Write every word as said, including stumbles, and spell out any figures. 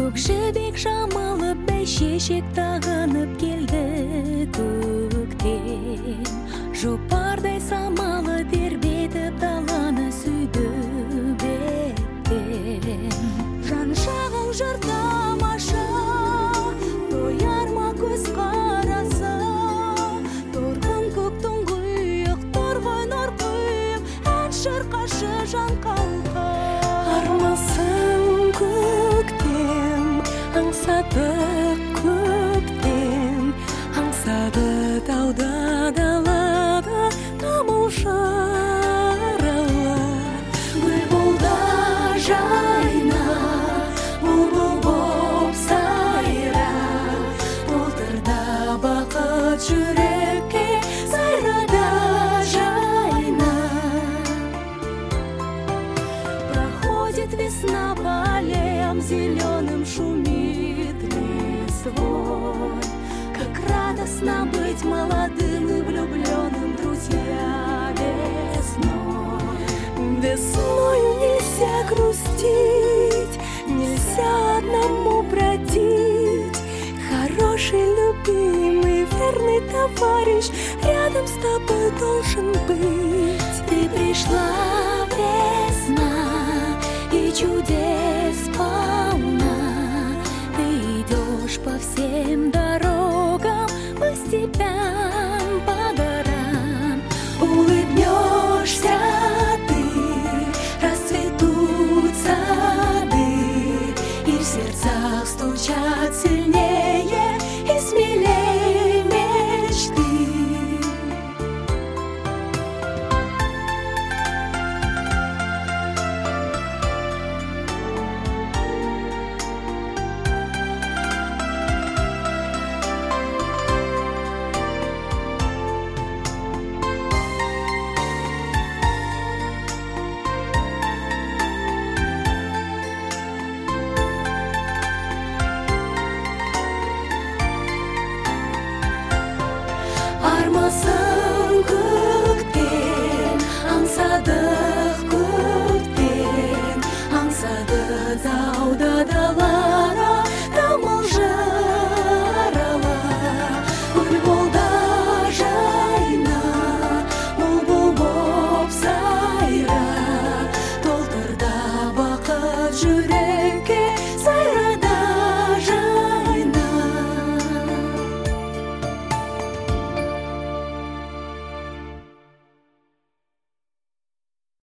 Көкжібек жамылып бәйшешек тағынып келді көктем. Жопардай самалы тербетіп даланы сүйді беттен. Жан жағың жыр тамаша, тояр ма көз қарасы. Торғын көктің құйық, торғын ор құйық, ән шырқашы жан қалқа. Армысың көктем, аңсады көктем, аңсады тауда далада тамылжаралар. Гүл болда жайна, бұлбұл боп сайра, толтырда бақыт жүрекке, сайрада жайна. Проходит весна по аллеям зеленым, шумит листвой. Как радостно быть молодым и влюбленным, друзья, весной. Весною нельзя грустить, нельзя одному бродить. Хороший, любимый, верный товарищ рядом с тобой должен быть. Ты пришла